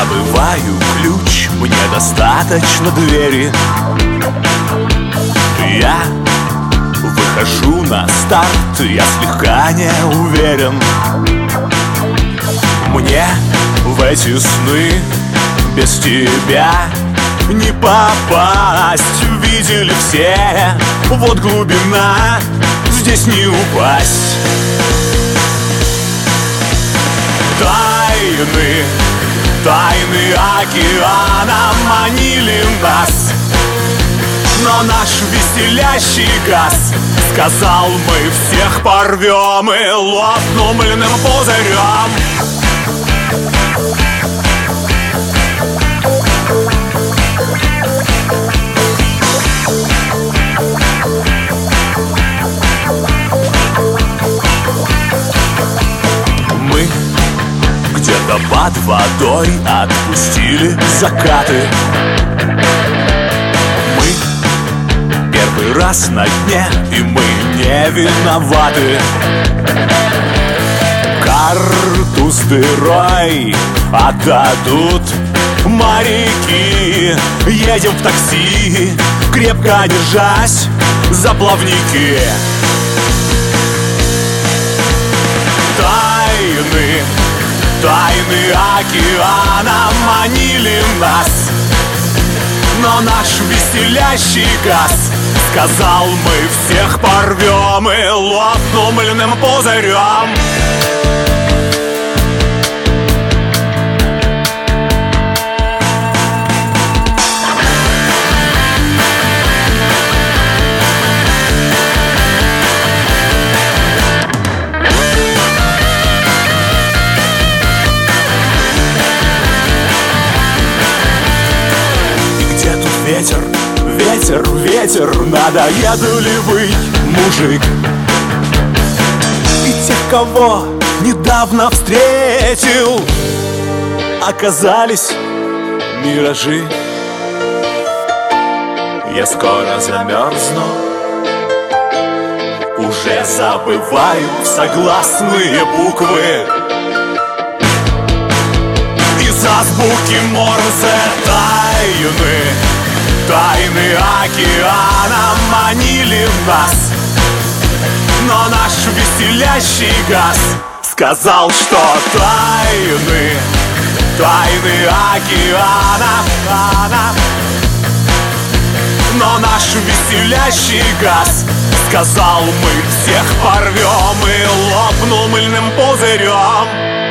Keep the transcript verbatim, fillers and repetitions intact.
забываю ключ, мне достаточно двери. Я выхожу на старт, я слегка не уверен. Мне в эти сны без тебя не попасть. Видели все, вот глубина, здесь не упасть. Тайны, тайны океана манили нас, но наш веселящий газ сказал: мы всех порвем и лопнем мыльным пузырем. Мы где-то под водой отпустили закаты. Мы первый раз на дне, и мы не виноваты. Карту с дырой отдадут моряки. Едем в такси, крепко держась за плавники. Тайны, тайны океана манили нас, но наш веселящий газ сказал: мы всех порвем и лопнем мыльным пузырем. Ветер, ветер, ветер, надоедливый мужик. И тех, кого недавно встретил, оказались миражи. Я скоро замерзну, уже забываю согласные буквы из азбуки Морзе. Тайны, тайны океана манили нас, но наш веселящий газ сказал, что тайны, тайны океана, но наш веселящий газ сказал: мы всех порвем и лопнем мыльным пузырем.